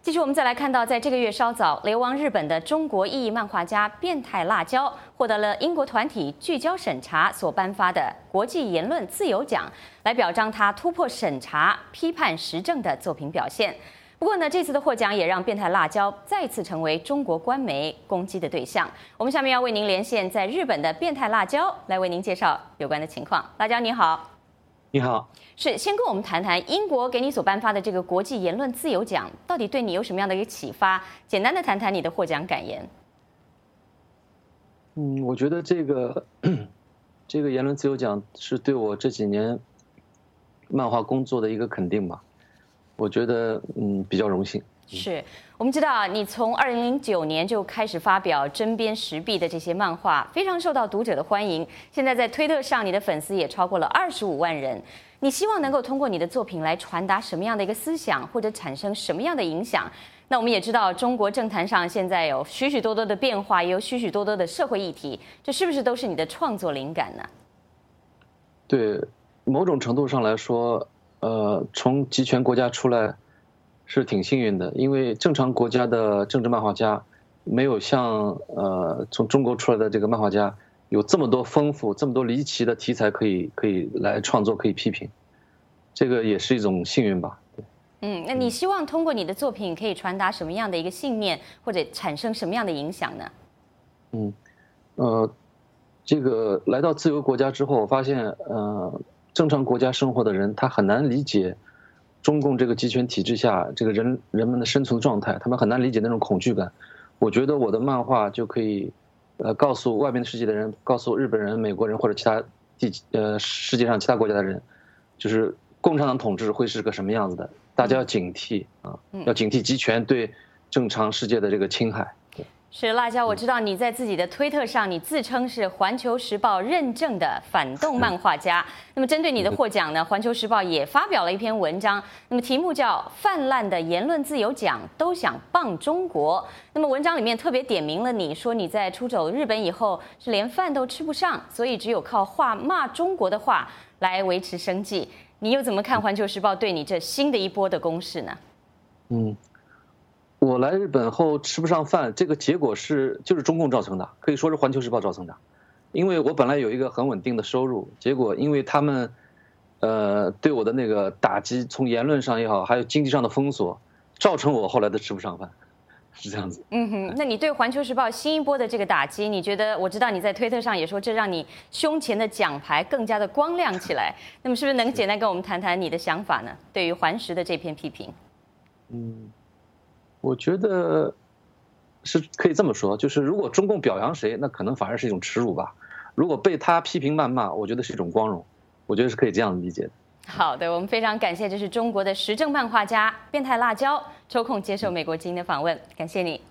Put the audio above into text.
继续，我们再来看到，在这个月稍早，流亡日本的中国意义漫画家变态辣椒获得了英国团体聚焦审查所颁发的国际言论自由奖，来表彰他突破审查、批判时政的作品表现。不过呢，这次的获奖也让变态辣椒再次成为中国官媒攻击的对象。我们下面要为您连线在日本的变态辣椒，来为您介绍有关的情况。辣椒你好。 你好， 是先跟我们谈谈英国给你所颁发的这个国际言论自由奖，到底对你有什么样的一个启发？简单的谈谈你的获奖感言。 我觉得这个言论自由奖是对我这几年漫画工作的一个肯定吧。我觉得比较荣幸。 是我们知道你从2009年就开始发表针砭时弊的这些漫画，非常受到读者的欢迎。现在在推特上，你的粉丝也超过了25万人。你希望能够通过你的作品来传达什么样的一个思想，或者产生什么样的影响？那我们也知道，中国政坛上现在有许许多多的变化，也有许许多多的社会议题，这是不是都是你的创作灵感呢？ 对，某种程度上来说，从集权国家出来是挺幸运的，因为正常国家的政治漫画家没有像从中国出来的这个漫画家有这么多丰富、这么多离奇的题材可以来创作、可以批评，这个也是一种幸运吧。 那你希望通过你的作品可以传达什么样的一个信念，或者产生什么样的影响呢？ 这个来到自由国家之后，我发现正常国家生活的人他很难理解中共这个集权体制下这个人们的生存状态，他们很难理解那种恐惧感。我觉得我的漫画就可以告诉外面的世界的人，告诉日本人、美国人或者其他世界上其他国家的人，就是共产党统治会是个什么样子的，大家要警惕啊，要警惕集权对正常世界的这个侵害。 是辣椒，我知道你在自己的推特上，你自称是《环球时报》认证的反动漫画家。那么针对你的获奖呢，《环球时报》也发表了一篇文章，那么题目叫《泛滥的言论自由奖都想棒中国》。那么文章里面特别点名了你，说你在出走日本以后是连饭都吃不上，所以只有靠骂中国的话来维持生计。你又怎么看《环球时报》对你这新的一波的攻势呢？ 我来日本后吃不上饭，这个结果就是中共造成的，可以说是《环球时报》造成的。因为我本来有一个很稳定的收入，结果因为他们对我的那个打击，从言论上也好，还有经济上的封锁，造成我后来的吃不上饭，是这样子。 那你对《环球时报》新一波的这个打击，你觉得？我知道你在推特上也说，这让你胸前的奖牌更加的光亮起来。那么是不是能简单跟我们谈谈你的想法呢？对于环时的这篇批评？ 我觉得是可以这么说，就是如果中共表扬谁，那可能反而是一种耻辱吧；如果被他批评谩骂，我觉得是一种光荣。我觉得是可以这样理解的。 好的，我们非常感谢，这是中国的时政漫画家变态辣椒抽空接受美国之音的访问，感谢你。